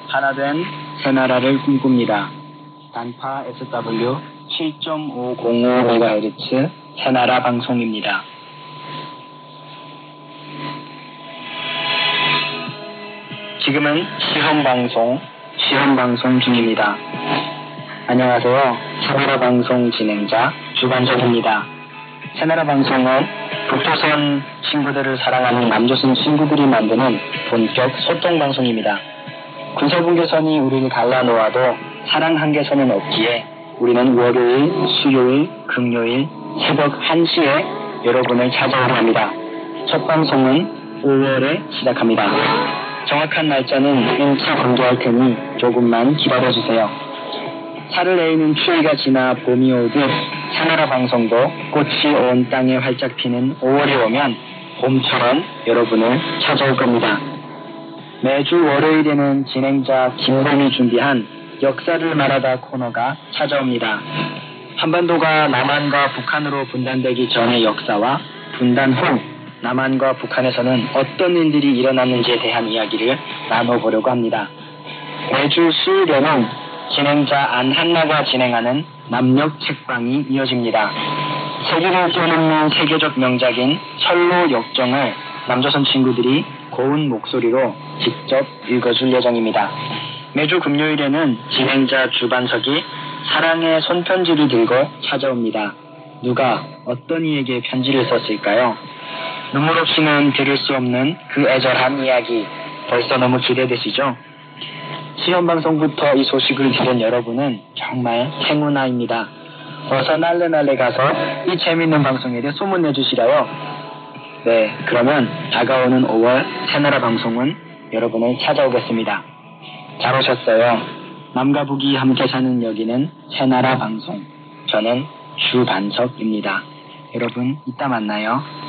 하나된 새나라를 꿈꿉니다. 단파 SW 7.505MHz 새나라 방송입니다. 지금은 시험방송 중입니다. 안녕하세요. 새나라 방송 진행자 주관석입니다. 새나라 방송은 북조선 친구들을 사랑하는 남조선 친구들이 만드는 본격 소통 방송입니다. 군사분계선이 우리를 갈라놓아도 사랑 한계선은 없기에 우리는 월요일, 수요일, 금요일 새벽 1시에 여러분을 찾아오려 합니다. 첫 방송은 5월에 시작합니다. 정확한 날짜는 일찍 공개할 테니 조금만 기다려주세요. 살을 내리는 추위가 지나 봄이 오듯 새나라 방송도 꽃이 온 땅에 활짝 피는 5월이 오면 봄처럼 여러분을 찾아올 겁니다. 매주 월요일에는 진행자 김범이 준비한 역사를 말하다 코너가 찾아옵니다. 한반도가 남한과 북한으로 분단되기 전의 역사와 분단 후 남한과 북한에서는 어떤 일들이 일어났는지에 대한 이야기를 나눠보려고 합니다. 매주 수요일에는 진행자 안한나가 진행하는 남녘 책방이 이어집니다. 세계를 뛰어넘는 세계적 명작인 철로 역정을 남조선 친구들이 고운 목소리로 직접 읽어줄 예정입니다. 매주 금요일에는 진행자 주반석이 사랑의 손편지를 들고 찾아옵니다. 누가 어떤 이에게 편지를 썼을까요? 눈물 없이는 들을 수 없는 그 애절한 이야기 벌써 너무 기대되시죠? 시험방송부터 이 소식을 들은 여러분은 정말 행운아입니다. 어서 날래날래 가서 이 재밌는 방송에 대해 소문내주시라요. 네, 그러면 다가오는 5월 새나라 방송은 여러분을 찾아오겠습니다. 잘 오셨어요. 남과 북이 함께 사는 여기는 새나라 방송. 저는 주반석입니다. 여러분 이따 만나요.